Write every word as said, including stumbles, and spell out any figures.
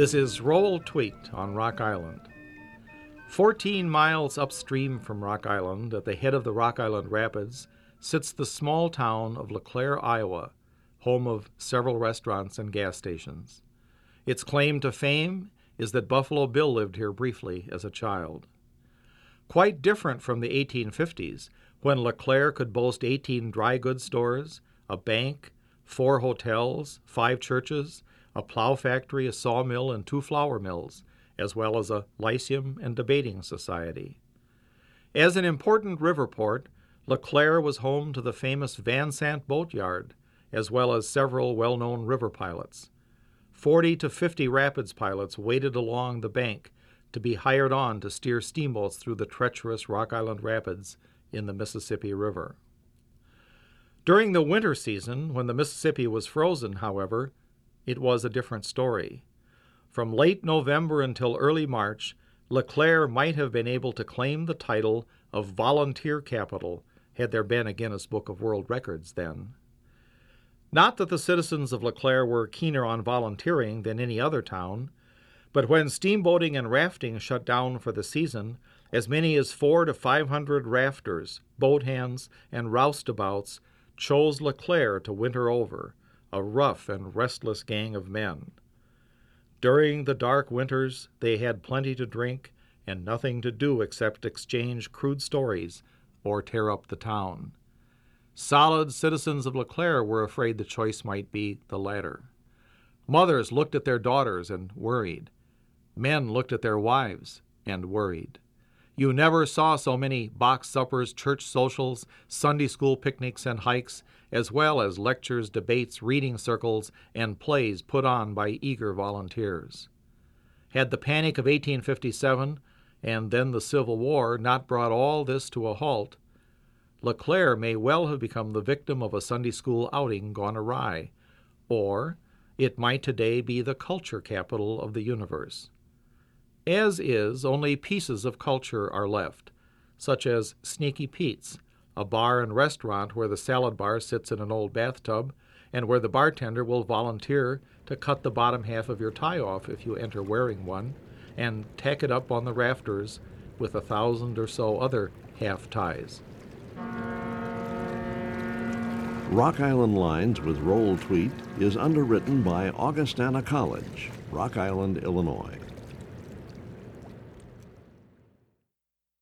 This is Roll Tweet on Rock Island. Fourteen miles upstream from Rock Island, at the head of the Rock Island Rapids, sits the small town of LeClaire, Iowa, home of several restaurants and gas stations. Its claim to fame is that Buffalo Bill lived here briefly as a child. Quite different from the eighteen fifties, when LeClaire could boast eighteen dry goods stores, a bank, four hotels, five churches, a plow factory, a sawmill, and two flour mills, as well as a lyceum and debating society. As an important river port, LeClaire was home to the famous Van Sant boatyard, as well as several well-known river pilots. Forty to fifty rapids pilots waited along the bank to be hired on to steer steamboats through the treacherous Rock Island Rapids in the Mississippi River. During the winter season, when the Mississippi was frozen, however, it was a different story. From late November until early March, LeClaire might have been able to claim the title of volunteer capital had there been a Guinness Book of World Records then. Not that the citizens of LeClaire were keener on volunteering than any other town, but when steamboating and rafting shut down for the season, as many as four to five hundred rafters, boat hands, and roustabouts chose LeClaire to winter over, a rough and restless gang of men. During the dark winters, they had plenty to drink and nothing to do except exchange crude stories or tear up the town. Solid citizens of LeClaire were afraid the choice might be the latter. Mothers looked at their daughters and worried. Men looked at their wives and worried. You never saw so many box suppers, church socials, Sunday school picnics and hikes, as well as lectures, debates, reading circles, and plays put on by eager volunteers. Had the Panic of eighteen fifty-seven and then the Civil War not brought all this to a halt, LeClaire may well have become the victim of a Sunday school outing gone awry, or it might today be the culture capital of the universe. As is, only pieces of culture are left, such as Sneaky Pete's, a bar and restaurant where the salad bar sits in an old bathtub and where the bartender will volunteer to cut the bottom half of your tie off if you enter wearing one and tack it up on the rafters with a thousand or so other half ties. Rock Island Lines with Roll Tweet is underwritten by Augustana College, Rock Island, Illinois.